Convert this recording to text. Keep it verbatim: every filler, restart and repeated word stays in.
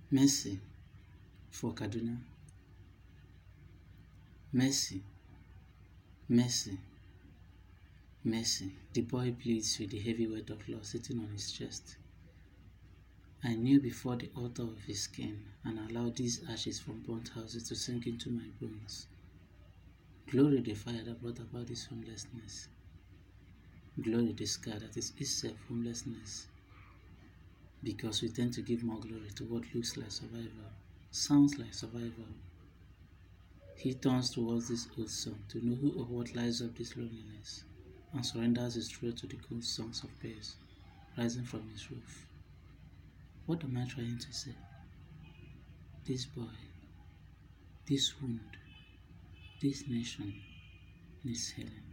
Mercy for Kaduna. Mercy, mercy, mercy. The boy bleeds with the heavy weight of law sitting on his chest. I kneel before the altar of his skin and allowed these ashes from burnt houses to sink into my bones. Glory the fire that brought about this homelessness. Glory the scar that is itself homelessness. Because we tend to give more glory to what looks like survival, sounds like survival. He turns towards this old song to know who or what lies up this loneliness and surrenders his throat to the cool songs of bass rising from his roof. What am I trying to say? This boy, this wound, this nation needs healing.